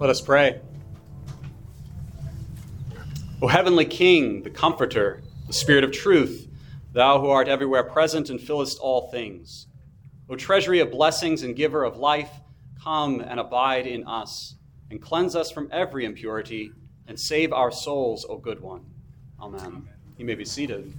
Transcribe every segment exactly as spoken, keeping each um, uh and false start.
Let us pray. O heavenly King, the Comforter, the Spirit of truth, thou who art everywhere present and fillest all things, O treasury of blessings and giver of life, come and abide in us, and cleanse us from every impurity, and save our souls, O good one. Amen. Amen. You may be seated.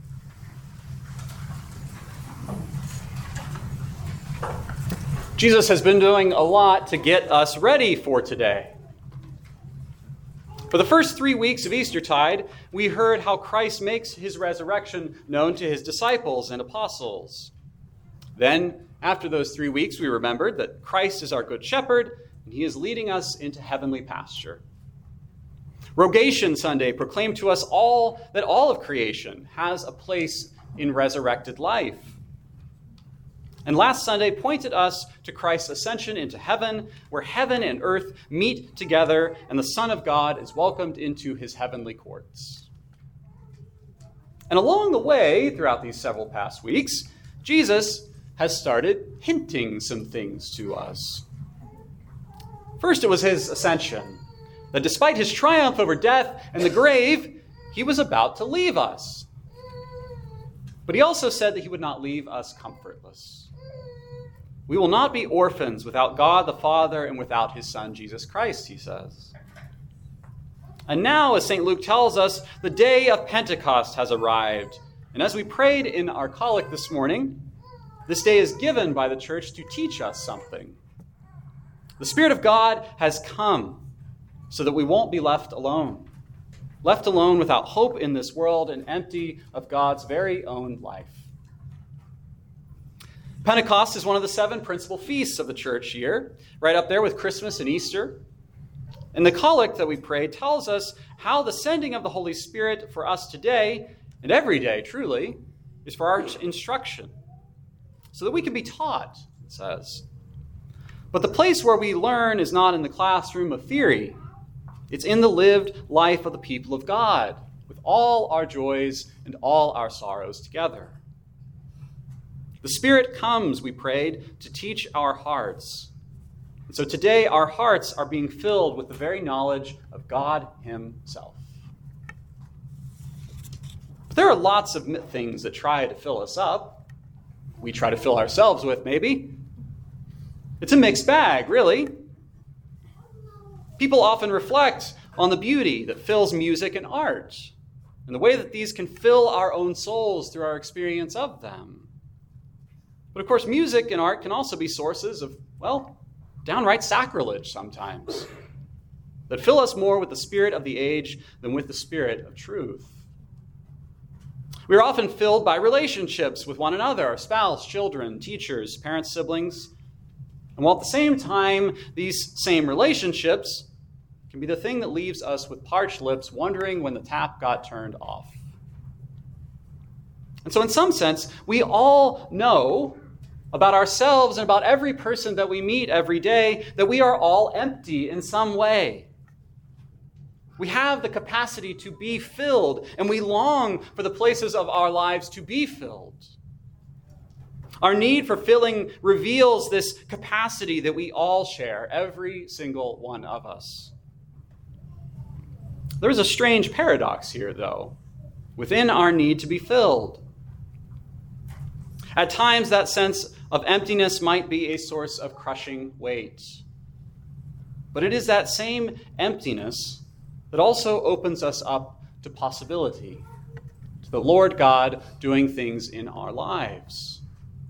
Jesus has been doing a lot to get us ready for today. For the first three weeks of Eastertide, we heard how Christ makes his resurrection known to his disciples and apostles. Then, after those three weeks, we remembered that Christ is our good shepherd, and he is leading us into heavenly pasture. Rogation Sunday proclaimed to us all that all of creation has a place in resurrected life. And last Sunday pointed us to Christ's ascension into heaven, where heaven and earth meet together, and the Son of God is welcomed into his heavenly courts. And along the way, throughout these several past weeks, Jesus has started hinting some things to us. First, it was his ascension, that despite his triumph over death and the grave, he was about to leave us. But he also said that he would not leave us comfortless. We will not be orphans without God the Father and without his Son, Jesus Christ, he says. And now, as Saint Luke tells us, the day of Pentecost has arrived. And as we prayed in our collect this morning, this day is given by the church to teach us something. The Spirit of God has come so that we won't be left alone. Left alone without hope in this world and empty of God's very own life. Pentecost is one of the seven principal feasts of the church year, right up there with Christmas and Easter. And the collect that we pray tells us how the sending of the Holy Spirit for us today, and every day truly, is for our instruction, so that we can be taught, it says. But the place where we learn is not in the classroom of theory. It's in the lived life of the people of God, with all our joys and all our sorrows together. The Spirit comes, we prayed, to teach our hearts. And so today our hearts are being filled with the very knowledge of God himself. But there are lots of things that try to fill us up. We try to fill ourselves with, maybe. It's a mixed bag, really. People often reflect on the beauty that fills music and art, and the way that these can fill our own souls through our experience of them. But of course, music and art can also be sources of, well, downright sacrilege sometimes, that fill us more with the spirit of the age than with the spirit of truth. We are often filled by relationships with one another, our spouse, children, teachers, parents, siblings. And while at the same time, these same relationships can be the thing that leaves us with parched lips, wondering when the tap got turned off. And so in some sense, we all know about ourselves and about every person that we meet every day that we are all empty in some way. We have the capacity to be filled, and we long for the places of our lives to be filled. Our need for filling reveals this capacity that we all share, every single one of us. There's a strange paradox here, though, within our need to be filled. At times, that sense of emptiness might be a source of crushing weight. But it is that same emptiness that also opens us up to possibility, to the Lord God doing things in our lives.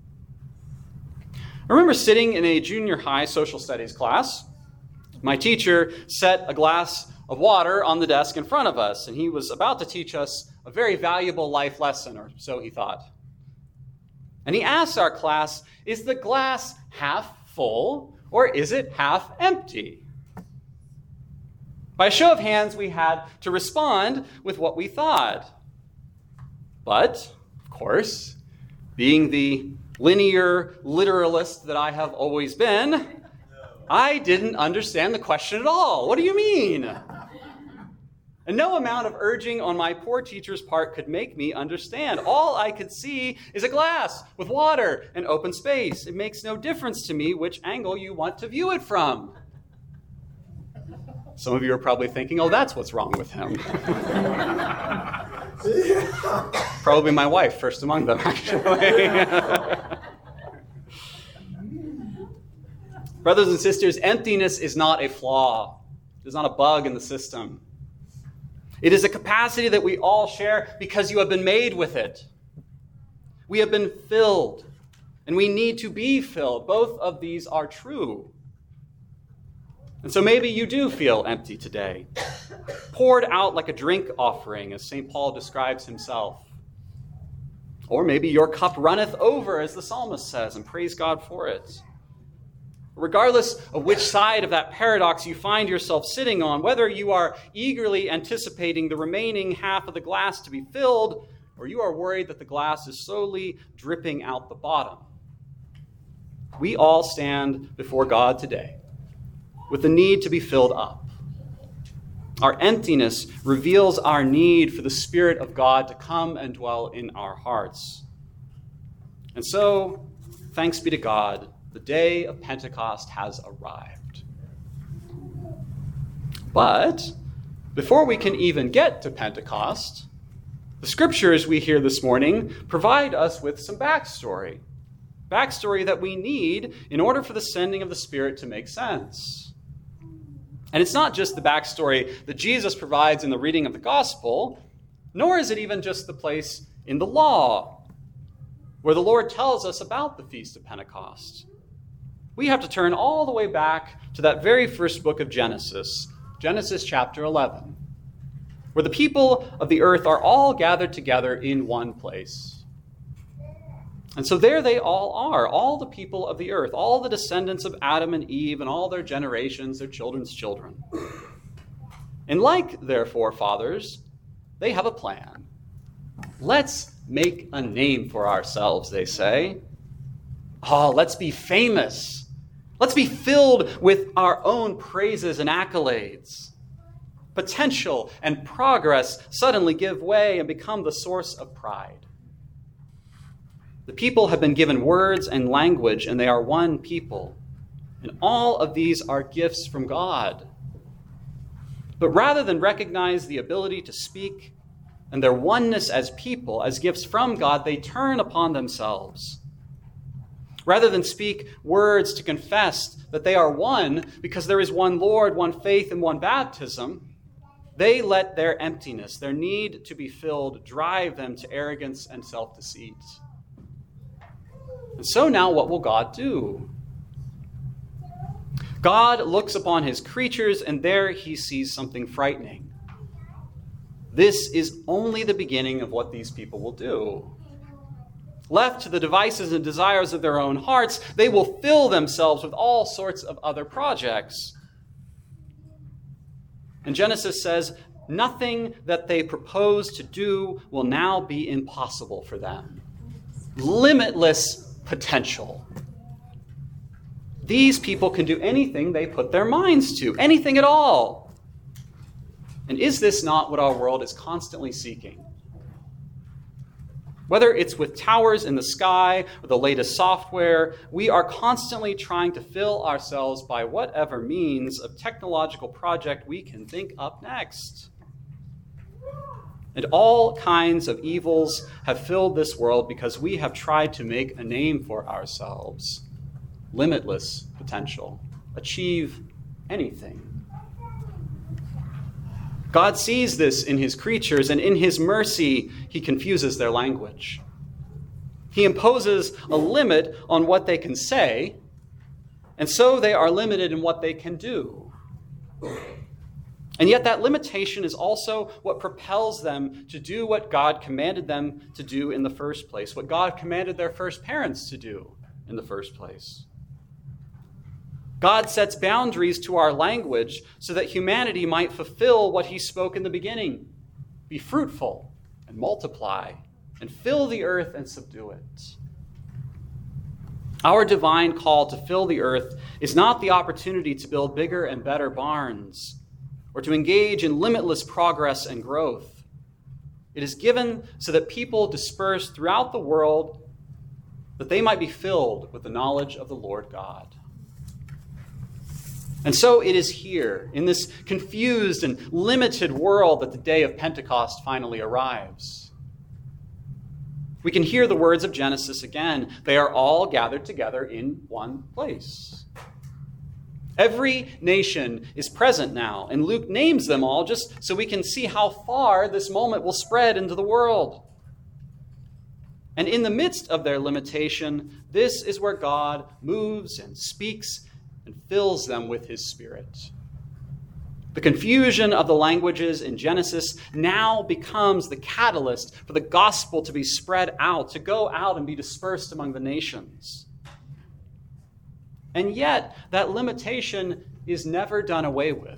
I remember sitting in a junior high social studies class. My teacher set a glass of water on the desk in front of us, and he was about to teach us a very valuable life lesson, or so he thought. And he asked our class, is the glass half full or is it half empty? By a show of hands, we had to respond with what we thought. But, of course, being the linear literalist that I have always been, I didn't understand the question at all. What do you mean? And no amount of urging on my poor teacher's part could make me understand. All I could see is a glass with water and open space. It makes no difference to me which angle you want to view it from. Some of you are probably thinking, oh, that's what's wrong with him. Probably my wife, first among them, actually. Brothers and sisters, emptiness is not a flaw. It is not a bug in the system. It is a capacity that we all share because you have been made with it. We have been filled, and we need to be filled. Both of these are true. And so maybe you do feel empty today, poured out like a drink offering, as Saint Paul describes himself. Or maybe your cup runneth over, as the psalmist says, and praise God for it. Regardless of which side of that paradox you find yourself sitting on, whether you are eagerly anticipating the remaining half of the glass to be filled, or you are worried that the glass is slowly dripping out the bottom, we all stand before God today with the need to be filled up. Our emptiness reveals our need for the Spirit of God to come and dwell in our hearts. And so, thanks be to God, the day of Pentecost has arrived. But before we can even get to Pentecost, the scriptures we hear this morning provide us with some backstory. Backstory that we need in order for the sending of the Spirit to make sense. And it's not just the backstory that Jesus provides in the reading of the gospel, nor is it even just the place in the law where the Lord tells us about the Feast of Pentecost. We have to turn all the way back to that very first book of Genesis, Genesis chapter eleven, where the people of the earth are all gathered together in one place. And so there they all are, all the people of the earth, all the descendants of Adam and Eve and all their generations, their children's children. And like their forefathers, they have a plan. Let's make a name for ourselves, they say. Oh, let's be famous. Let's be filled with our own praises and accolades. Potential and progress suddenly give way and become the source of pride. The people have been given words and language, and they are one people. And all of these are gifts from God. But rather than recognize the ability to speak and their oneness as people, as gifts from God, they turn upon themselves. Rather than speak words to confess that they are one because there is one Lord, one faith, and one baptism, they let their emptiness, their need to be filled, drive them to arrogance and self-deceit. And so now what will God do? God looks upon his creatures, and there he sees something frightening. This is only the beginning of what these people will do. Left to the devices and desires of their own hearts, they will fill themselves with all sorts of other projects. And Genesis says, nothing that they propose to do will now be impossible for them. Limitless potential. These people can do anything they put their minds to, anything at all. And is this not what our world is constantly seeking? Whether it's with towers in the sky or the latest software, we are constantly trying to fill ourselves by whatever means of technological project we can think up next. And all kinds of evils have filled this world because we have tried to make a name for ourselves. Limitless potential. Achieve anything. God sees this in his creatures, and in his mercy, he confuses their language. He imposes a limit on what they can say, and so they are limited in what they can do. And yet that limitation is also what propels them to do what God commanded them to do in the first place, what God commanded their first parents to do in the first place. God sets boundaries to our language so that humanity might fulfill what he spoke in the beginning. Be fruitful and multiply and fill the earth and subdue it. Our divine call to fill the earth is not the opportunity to build bigger and better barns or to engage in limitless progress and growth. It is given so that people disperse throughout the world, that they might be filled with the knowledge of the Lord God. And so it is here, in this confused and limited world, that the day of Pentecost finally arrives. We can hear the words of Genesis again. They are all gathered together in one place. Every nation is present now, and Luke names them all just so we can see how far this moment will spread into the world. And in the midst of their limitation, this is where God moves and speaks and fills them with his Spirit. The confusion of the languages in Genesis now becomes the catalyst for the gospel to be spread out, to go out and be dispersed among the nations. And yet, that limitation is never done away with.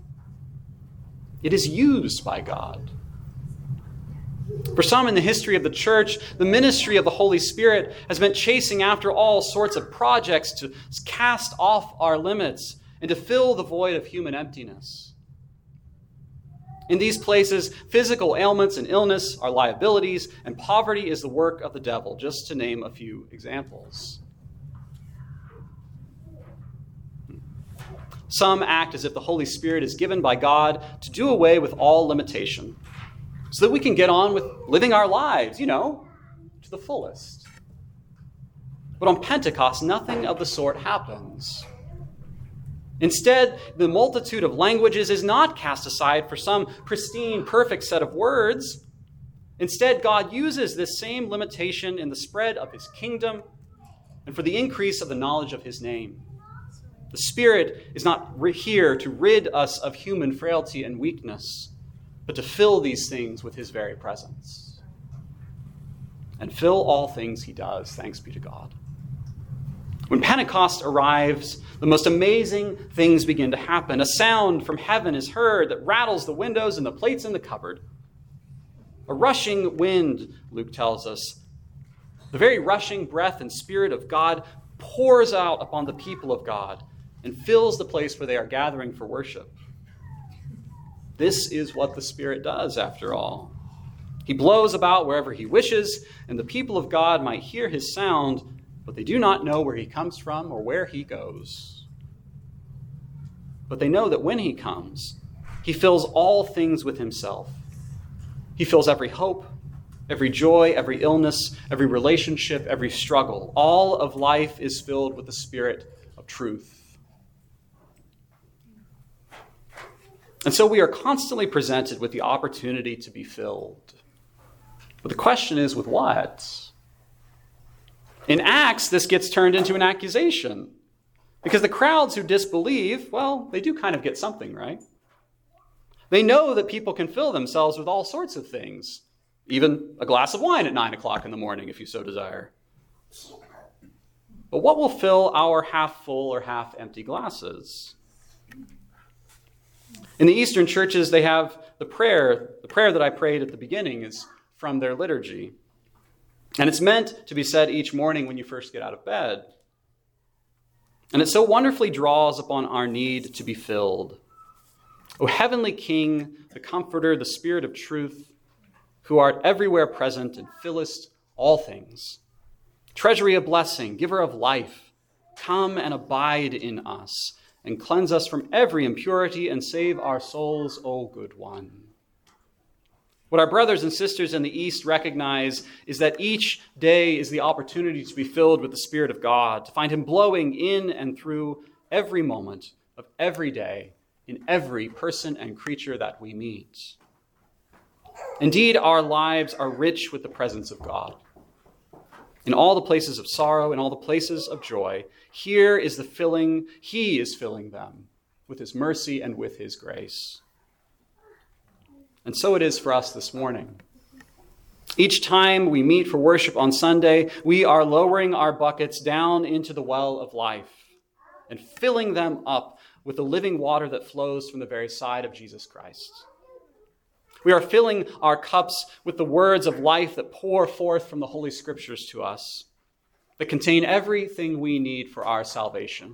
It is used by God. For some in the history of the church, the ministry of the Holy Spirit has meant chasing after all sorts of projects to cast off our limits and to fill the void of human emptiness. In these places, physical ailments and illness are liabilities, and poverty is the work of the devil, just to name a few examples. Some act as if the Holy Spirit is given by God to do away with all limitation, so that we can get on with living our lives, you know, to the fullest. But on Pentecost, nothing of the sort happens. Instead, the multitude of languages is not cast aside for some pristine, perfect set of words. Instead, God uses this same limitation in the spread of his kingdom and for the increase of the knowledge of his name. The Spirit is not here to rid us of human frailty and weakness, but to fill these things with his very presence. And fill all things he does, thanks be to God. When Pentecost arrives, the most amazing things begin to happen. A sound from heaven is heard that rattles the windows and the plates in the cupboard. A rushing wind, Luke tells us. The very rushing breath and spirit of God pours out upon the people of God and fills the place where they are gathering for worship. This is what the Spirit does, after all. He blows about wherever he wishes, and the people of God might hear his sound, but they do not know where he comes from or where he goes. But they know that when he comes, he fills all things with himself. He fills every hope, every joy, every illness, every relationship, every struggle. All of life is filled with the Spirit of truth. And so we are constantly presented with the opportunity to be filled. But the question is, with what? In Acts, this gets turned into an accusation. Because the crowds who disbelieve, well, they do kind of get something, right? They know that people can fill themselves with all sorts of things. Even a glass of wine at nine o'clock in the morning, if you so desire. But what will fill our half full or half empty glasses? In the Eastern churches, they have the prayer. The prayer that I prayed at the beginning is from their liturgy. And it's meant to be said each morning when you first get out of bed. And it so wonderfully draws upon our need to be filled. O heavenly King, the Comforter, the Spirit of truth, who art everywhere present and fillest all things, treasury of blessing, giver of life, come and abide in us, and cleanse us from every impurity and save our souls, O good one. What our brothers and sisters in the East recognize is that each day is the opportunity to be filled with the Spirit of God, to find him blowing in and through every moment of every day in every person and creature that we meet. Indeed, our lives are rich with the presence of God. In all the places of sorrow, in all the places of joy, here is the filling, he is filling them with his mercy and with his grace. And so it is for us this morning. Each time we meet for worship on Sunday, we are lowering our buckets down into the well of life and filling them up with the living water that flows from the very side of Jesus Christ. We are filling our cups with the words of life that pour forth from the Holy Scriptures to us, that contain everything we need for our salvation.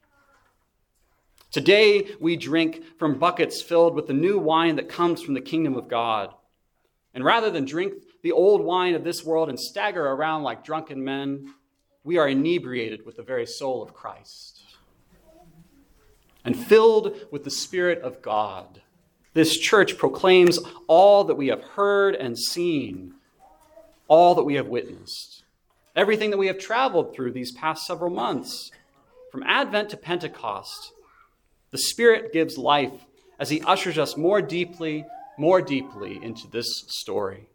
Today, we drink from buckets filled with the new wine that comes from the kingdom of God. And rather than drink the old wine of this world and stagger around like drunken men, we are inebriated with the very soul of Christ. and filled with the Spirit of God. This church proclaims all that we have heard and seen, all that we have witnessed, everything that we have traveled through these past several months. From Advent to Pentecost, the Spirit gives life as he ushers us more deeply, more deeply into this story.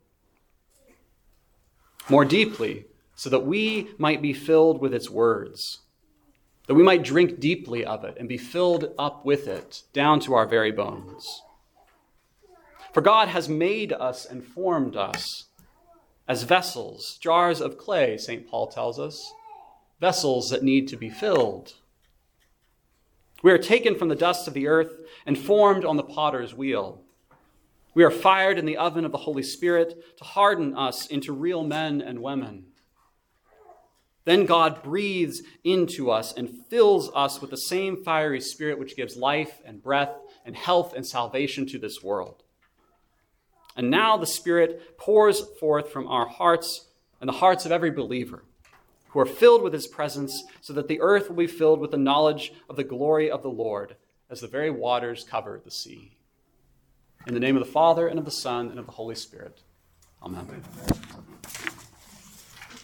More deeply, so that we might be filled with its words, that we might drink deeply of it and be filled up with it down to our very bones. For God has made us and formed us as vessels, jars of clay, Saint Paul tells us, vessels that need to be filled. We are taken from the dust of the earth and formed on the potter's wheel. We are fired in the oven of the Holy Spirit to harden us into real men and women. Then God breathes into us and fills us with the same fiery Spirit which gives life and breath and health and salvation to this world. And now the Spirit pours forth from our hearts and the hearts of every believer who are filled with his presence, so that the earth will be filled with the knowledge of the glory of the Lord as the very waters cover the sea. In the name of the Father, and of the Son, and of the Holy Spirit. Amen.